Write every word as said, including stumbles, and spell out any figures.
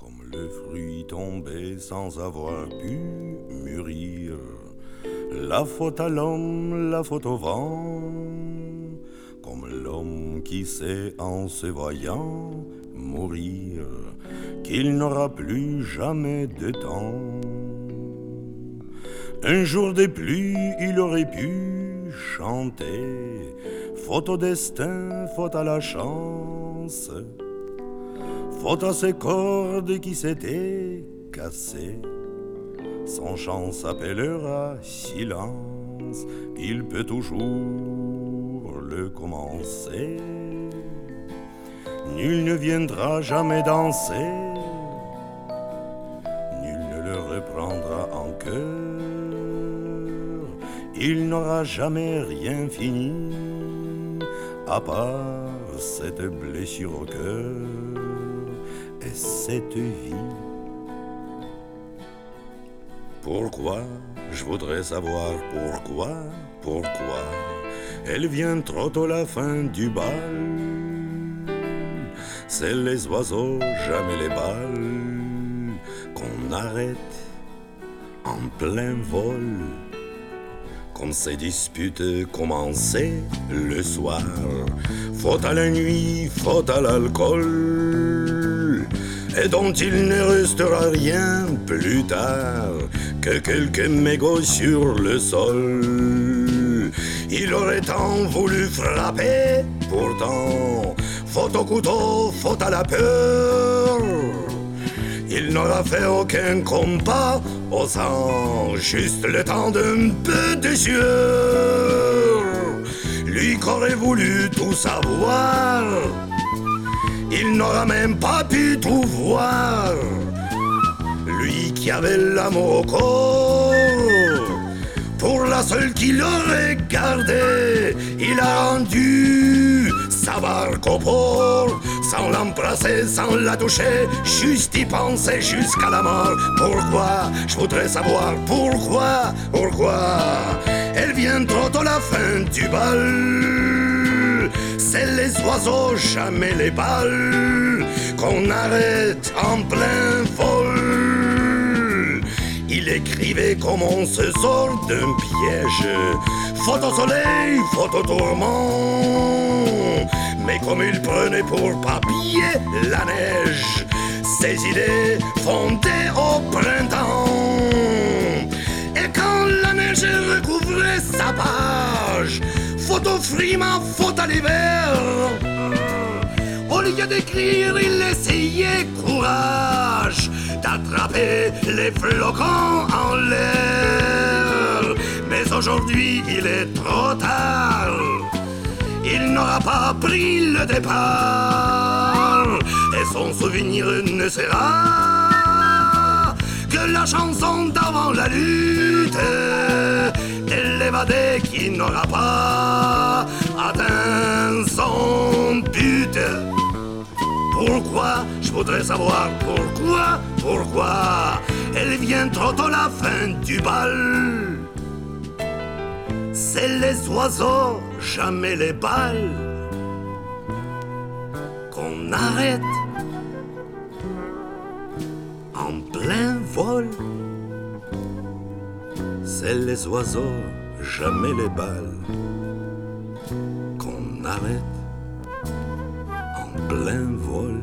comme le fruit tombé sans avoir pu mûrir. La faute à l'homme, la faute au vent, comme l'homme qui sait en se voyant mourir qu'il n'aura plus jamais de temps. Un jour de pluie, il aurait pu chanter, faute au destin, faute à la chance, faute à ses cordes qui s'étaient cassées. Son chant s'appellera silence, il peut toujours le commencer. Nul ne viendra jamais danser, nul ne le reprendra en cœur. Il n'aura jamais rien fini, à part cette blessure au cœur et cette vie. Pourquoi, je voudrais savoir pourquoi, pourquoi elle vient trop tôt la fin du bal. C'est les oiseaux, jamais les balles, qu'on arrête en plein vol. Comme ces disputes commencées le soir, faute à la nuit, faute à l'alcool, et dont il ne restera rien plus tard que quelques mégots sur le sol. Il aurait tant voulu frapper, pourtant, faute au couteau, faute à la peur. Il n'aura fait aucun compas au sang, juste le temps d'un peu de sueur. Lui qu'aurait voulu tout savoir, il n'aura même pas pu tout voir. Lui qui avait l'amour au corps, pour la seule qu'il aurait gardée, il a rendu sa barque au port, sans l'embrasser, sans la toucher, juste y penser jusqu'à la mort. Pourquoi, je voudrais savoir pourquoi, pourquoi elle vient trop tôt la fin du bal. C'est les oiseaux, jamais les balles, qu'on arrête en plein vol. Il écrivait comme on se sort d'un piège, faute au soleil, faute au tourment. Mais comme il prenait pour papier la neige, ses idées fondaient au printemps. Et quand la neige recouvrait sa page, faute au friment, faute à l'hiver, au lieu d'écrire, il essayait courage d'attraper les flocons en l'air. Mais aujourd'hui, il est trop tard. Il n'aura pas pris le départ. Et son souvenir ne sera que la chanson d'avant la lutte. Et l'évadé qui n'aura pas atteint son but. Pourquoi, je voudrais savoir pourquoi, pourquoi elle vient trop tôt la fin du bal. C'est les oiseaux, jamais les balles, qu'on arrête en plein vol. C'est les oiseaux, jamais les balles, qu'on arrête en plein vol.